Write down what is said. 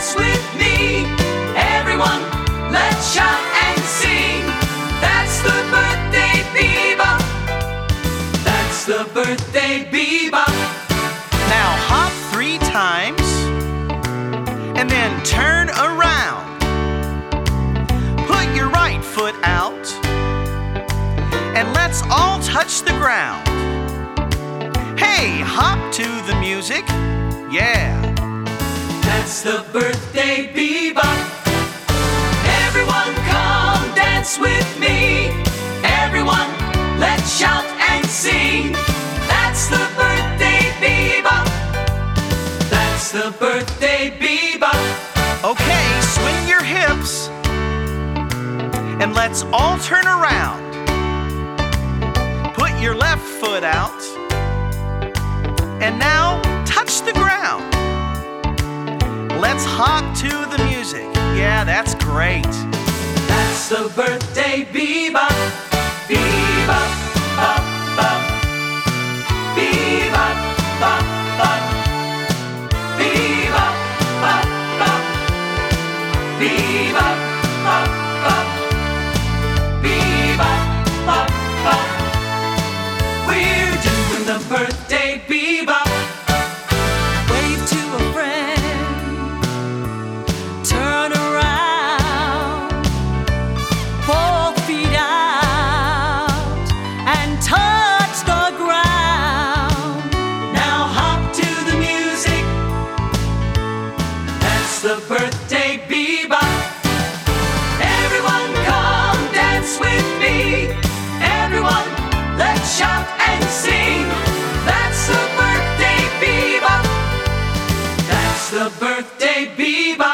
dance with me. Everyone, let's shout and sing. That's the birthday bebop. That's the birthday bebop. Now hop 3 times and then turn around. Put your right foot out and let's all touch the ground. Hey, hop to the music. Yeah. That's the birthday bebop. Everyone come dance with me. Everyone, let's shout and sing. That's the birthday bebop. That's the birthday bebop. Okay, swing your hips and let's all turn around. Put your left foot out and now touch the ground. Let's hop to the music. Yeah, that's great. That's the birthday bebop. Bebop, bop, bop. Bebop, bop, bop. Bebop, bop, bop. Bebop, bop, bop. Bebop, bop, bop. We're doing the birthday bebop. Wave to a friend. Turn around. 4 feet out and touch the ground. Now hop to the music. That's the birthday bebop. Everyone come dance with me. Everyone, let's shout and sing. That's the birthday bebop. That's the birthday bebop.